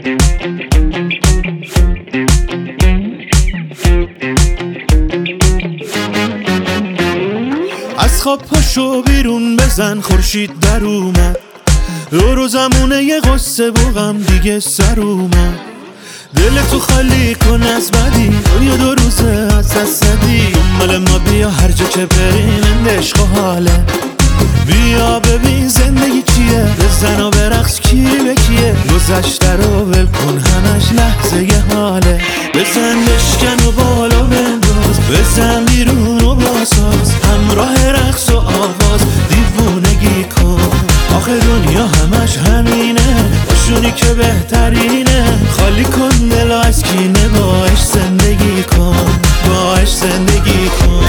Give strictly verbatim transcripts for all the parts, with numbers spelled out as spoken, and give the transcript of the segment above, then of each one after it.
از خواب پاشو بیرون بزن، خورشید در اومد. دو روزمونه یه قصه و غم دیگه سر اومد. دلتو خالی کن از بدی، دنیا دو روزه از دست زدی. دنبال ما بیا هر جا که بریم این عشق و حاله. بیا ببین زندگی چیه، بزن و برقص کی به کیه. گذشته رو ول کن همش لحظه ی حاله. بزن بشکن و بالا بنداز، بزن بیرون و باساز. همراه رقص و آواز دیوونگی کن. آخه دنیا همش همینه، باشونی که بهترینه. خالی کن دلو از کینه، باش زندگی کن، باش زندگی کن.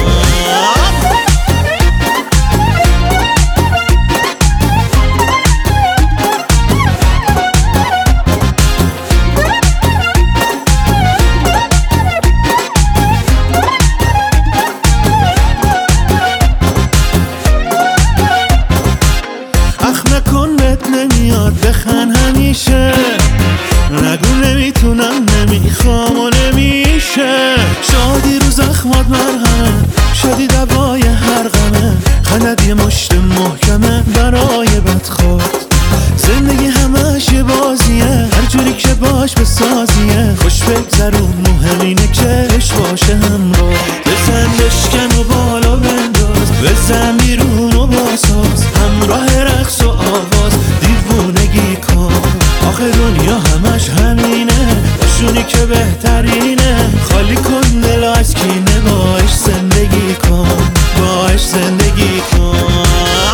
نمیاد بخن همیشه، نگو نمیتونم نمیخوام و نمیشه. شادی رو زخمات مرهمه، شادی دوای هر غمه. خندت یه مشت محکمه برای بدخواد. زندگی همش یه بازیه، هر جوری که باش بسازیه. خوش بگذرون مهمینه که عشق باشه همراه. بزن بشکن و بالا بنداز، بزن بیرون و باساز. همراه رقص و آواز دیوونگی کن. آخه دنیا همش همینه، باشونی که بهترینه. خالی کن دلو از کینه، باش زندگی کن، باش زندگی کن.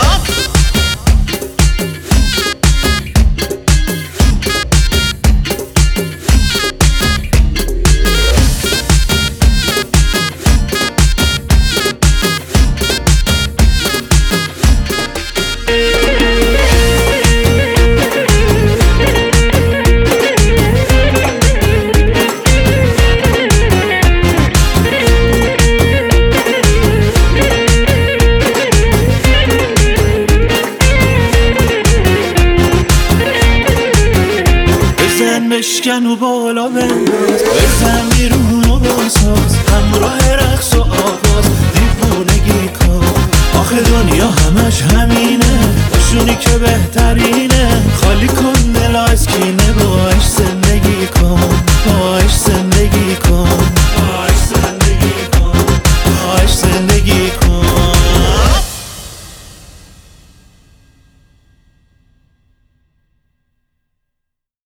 بشکن و بالا بنداز، بزن بیرون و باساز. همراه رقص و آواز دیوونگی کن. آخه دنیا همش همینه، باشونی که بهترینه. خالی کن دل از کینه،